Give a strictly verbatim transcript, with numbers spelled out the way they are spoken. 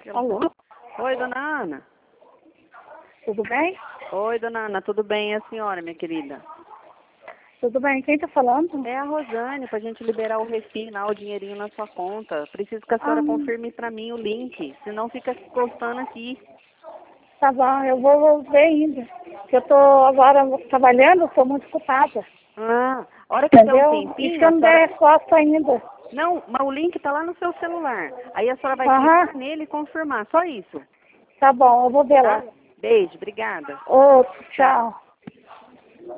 Alô? Oi, dona Ana. Tudo bem? Oi, dona Ana, tudo bem? E a senhora, minha querida? Tudo bem. Quem tá falando? É a Rosane, pra gente liberar o refis lá, o dinheirinho na sua conta. Preciso que a senhora Ah, confirme pra mim o link, senão fica postando aqui. tá bom, eu vou ver ainda. Porque eu tô agora trabalhando, tô muito ocupada. Ah, a hora que der um Entendeu? Isso tempinho, que eu a não dei senhora... resposta ainda. Não, mas o link tá lá no seu celular. Aí a senhora vai Aham. clicar nele e confirmar, só isso. Tá bom, eu vou ver Tá? lá. Beijo, obrigada. Outro, tchau.